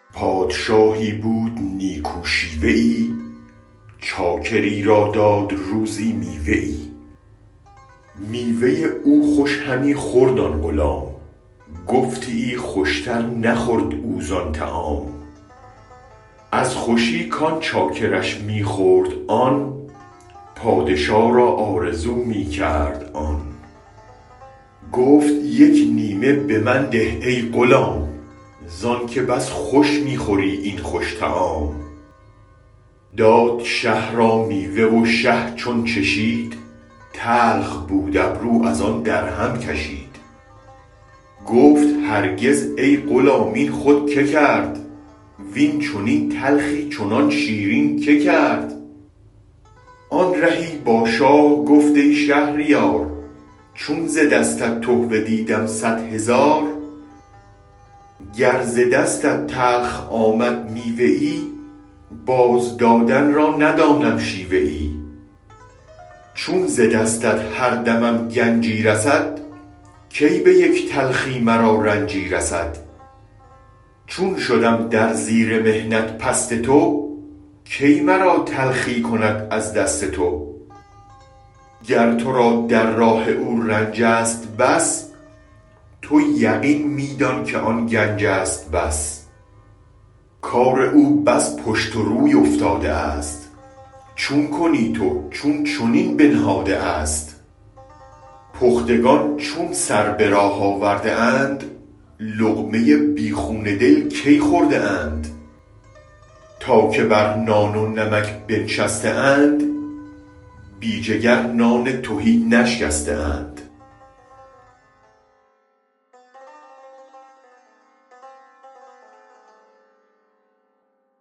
پادشاهی بود نیکو شیوه ای، چاکری را داد روزی میوه ای. میوه او خوش همی خورد آن غلام، گفتیی خوشتر نخورد او زان طعام. از خوشی کان چاکرش می خورد آن، پادشا را آرزو می کرد آن. گفت یک نیمه به من ده ای غلام، زانک بس خوش می خوری این خوش طعام. داد شه را میوه و شه چون چشید، تلخ بود ابرو از آن درهم کشید. گفت هرگز ای غلام این خود که کرد، وین چنین تلخی چنان شیرین که کرد. آن رهی با شاه گفت ای شهریار، چون ز دستت تحفه دیدم صد هزار. گر ز دستت تلخ آمد میوه ای، باز دادن را ندانم شیوه ای. چون ز دستت هر دمم گنجی رسد، کی به یک تلخی مرا رنجی رسد. چون شدم در زیر محنت پست تو، کی مرا تلخی کند از دست تو. گر ترا در راه او رنجست بس، تو یقین می دان که آن گنجست بس. کار او بس پشت و روی افتاده است، چون کنی تو چون چنین بنهاده است. پختگان چون سر به راه آورده اند، لقمه بی خون دل کی خورده اند. تا که بر نان و نمک بنشسته اند، بی جگر نان تهی نشکسته اند.